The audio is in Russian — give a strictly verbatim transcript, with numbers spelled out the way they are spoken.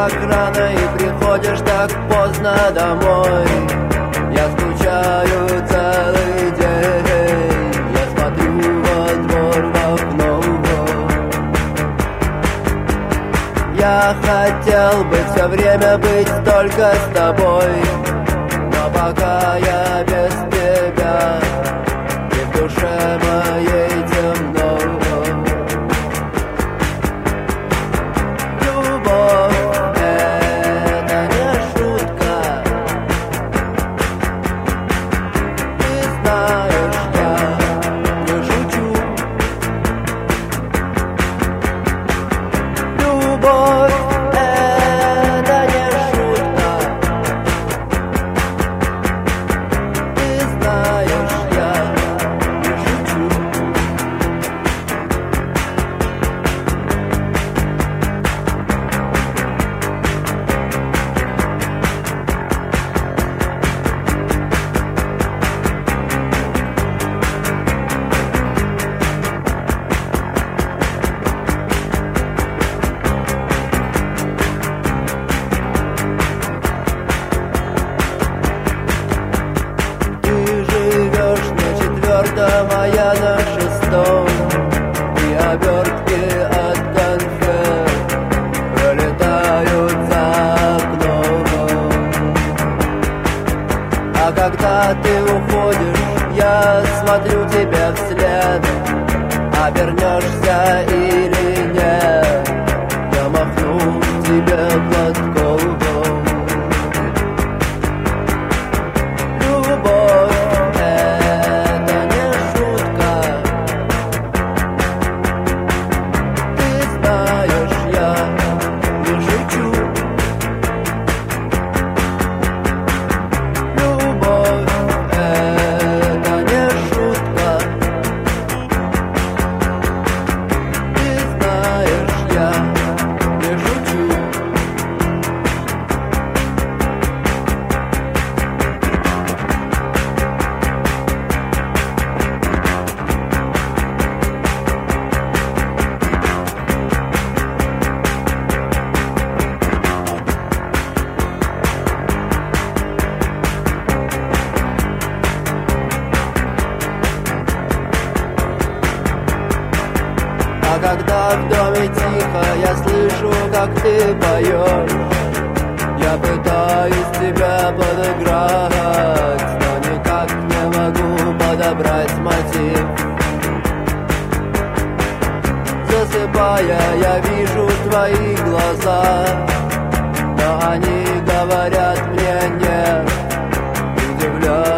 так рано и приходишь так поздно домой. Я скучаю целый день, я смотрю во двор в окно. Я хотел бы все время быть только с тобой, но пока я без тебя, и в душе моей темно. Любовь — это не шутка, ты знаешь, я не шучу. Любовь — это не шутка, ты знаешь, я не шучу. Ты живешь на четвертом, а я на шестом, и обертки от конфет пролетают за окном. А когда ты уходишь, я смотрю тебе вслед. Обернешься или нет, я махну тебе платком. Любовь — это не шутка, ты знаешь, я не шучу. Любовь — это не шутка, ты знаешь, я не шучу. А когда в доме тихо, я слышу, как ты поешь. Я пытаюсь тебя подыграть, но никак не могу подобрать мотив. Засыпая, я вижу твои глаза, но они говорят мне нет. Удивляюсь,